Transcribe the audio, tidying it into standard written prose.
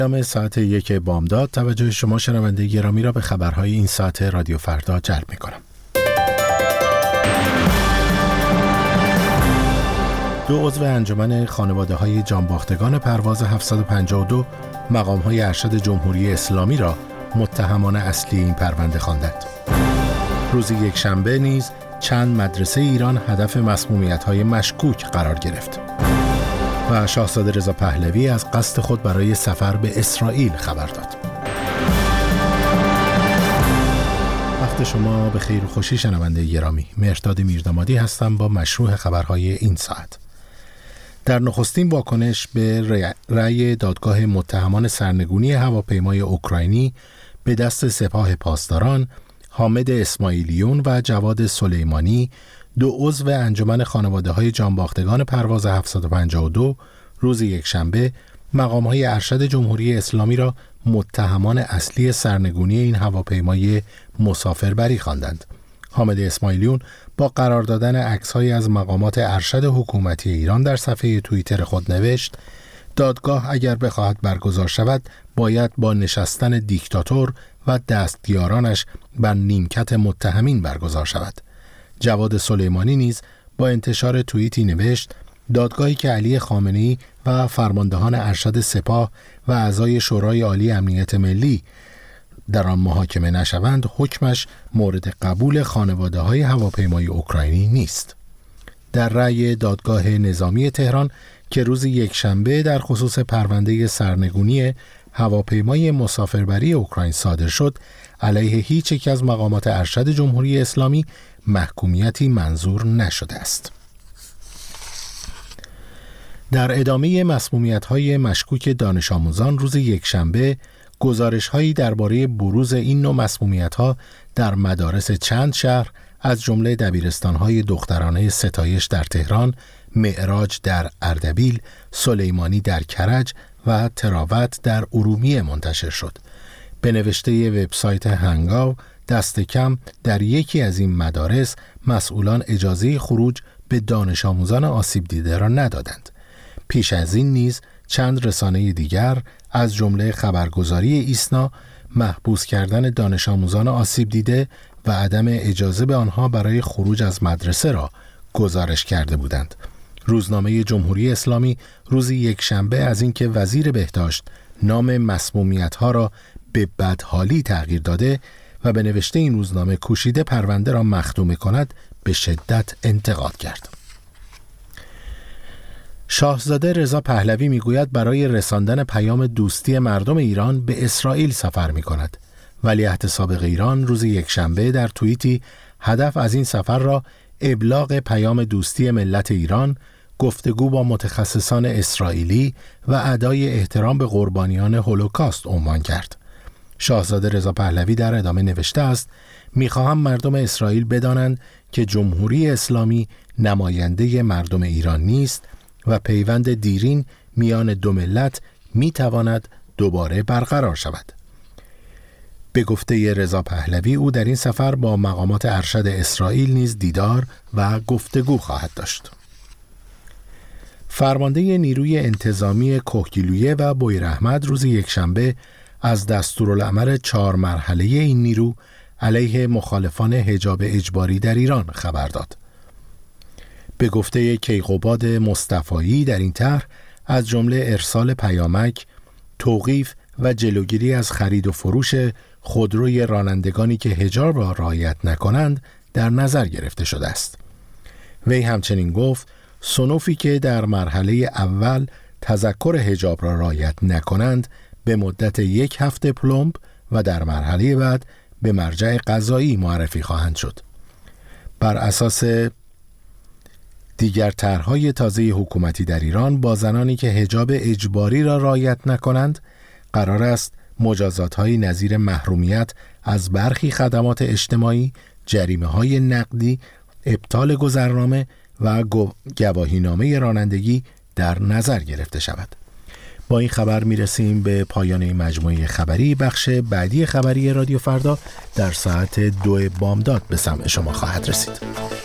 دام ساعت 1 بامداد توجه شما شنونده گرامی را به خبرهای این ساعت رادیو فردا جلب می‌کنم. 2 عضو انجمن خانواده‌های جانباختگان پرواز 752 مقام‌های ارشد جمهوری اسلامی را متهمان اصلی این پرونده خواندند. روز یکشنبه نیز چند مدرسه ایران هدف مسمومیت‌های مشکوک قرار گرفت. و شاهزاده رضا پهلوی از قصد خود برای سفر به اسرائیل خبر داد. وقت شما به خیر و خوشی شنونده گرامی. مهرداد میردامادی هستم با مشروع خبرهای این ساعت. در نخستین واکنش به رأی دادگاه متهمان سرنگونی هواپیمای اوکراینی به دست سپاه پاسداران، حامد اسماعیلیون و جواد سلیمانی، 2 عضو انجمن خانواده‌های جانباختگان پرواز 752 روز یکشنبه مقام‌های ارشد جمهوری اسلامی را متهمان اصلی سرنگونی این هواپیمای مسافربری خواندند. حامد اسماعیلیون با قرار دادن عکس‌هایی از مقامات ارشد حکومتی ایران در صفحه توییتر خود نوشت: دادگاه اگر بخواهد برگزار شود باید با نشستن دیکتاتور و دستیارانش بر نیمکت متهمین برگزار شود. جواد سلیمانی نیز با انتشار توییتی نوشت: دادگاهی که علی خامنه‌ای و فرماندهان ارشد سپاه و اعضای شورای عالی امنیت ملی در آن محاکمه نشوند، حکمش مورد قبول خانواده‌های هواپیمای اوکراینی نیست. در رأی دادگاه نظامی تهران که روز یکشنبه در خصوص پرونده سرنگونی هواپیمای مسافربری اوکراین صادر شد، علیه هیچ یک از مقامات ارشد جمهوری اسلامی محکومیتی منظور نشده است. در ادامه مسمومیت‌های مشکوک دانش آموزان روز یکشنبه، گزارش‌هایی درباره بروز این نوع مسمومیت‌ها در مدارس چند شهر از جمله دبیرستان‌های دخترانه ستایش در تهران، معراج در اردبیل، سلیمانی در کرج و تراوت در ارومیه منتشر شد. به نوشته وبسایت هنگاو، دست کم در یکی از این مدارس مسئولان اجازه خروج به دانش آموزان آسیب دیده را ندادند. پیش از این نیز چند رسانه دیگر از جمله خبرگزاری ایسنا محبوس کردن دانش آموزان آسیب دیده و عدم اجازه به آنها برای خروج از مدرسه را گزارش کرده بودند. روزنامه جمهوری اسلامی روز یکشنبه از اینکه وزیر بهداشت نام مسمومیت‌ها را به بدحالی تغییر داده و به نوشته این روزنامه کوشیده پرونده را مختوم کند به شدت انتقاد کرد. شاهزاده رضا پهلوی میگوید برای رساندن پیام دوستی مردم ایران به اسرائیل سفر می‌کند. ولیعهد سابق ایران روز یکشنبه در توییتی هدف از این سفر را ابلاغ پیام دوستی ملت ایران، گفتگو با متخصصان اسرائیلی و ادای احترام به قربانیان هولوکاست عنوان کرد. شاهزاده رضا پهلوی در ادامه نوشته است: می‌خواهم مردم اسرائیل بدانند که جمهوری اسلامی نماینده مردم ایران نیست و پیوند دیرین میان دو ملت می‌تواند دوباره برقرار شود. به گفته رضا پهلوی او در این سفر با مقامات ارشد اسرائیل نیز دیدار و گفتگو خواهد داشت. فرمانده نیروی انتظامی کهگیلویه و بویراحمد روز یکشنبه از دستورالعمل 4 مرحله این نیرو علیه مخالفان حجاب اجباری در ایران خبر داد. به گفته کیقوباد مصطفایی در این طرح از جمله ارسال پیامک، توقیف و جلوگیری از خرید و فروش خودروی رانندگانی که حجاب را رعایت نکنند در نظر گرفته شده است. وی همچنین گفت صنوفی که در مرحله اول تذکر حجاب را رعایت نکنند به مدت 1 هفته پلمب و در مرحله بعد به مرجع قضایی معرفی خواهند شد. بر اساس دیگر طرح‌های تازه حکومتی در ایران با زنانی که حجاب اجباری را رعایت نکنند قرار است مجازات‌های نظیر محرومیت از برخی خدمات اجتماعی، جریمه‌های نقدی، ابطال گذرنامه و گواهینامه رانندگی در نظر گرفته شود. با این خبر میرسیم به پایان مجموعه خبری. بخش بعدی خبری رادیو فردا در ساعت 2 بامداد به سمع شما خواهد رسید.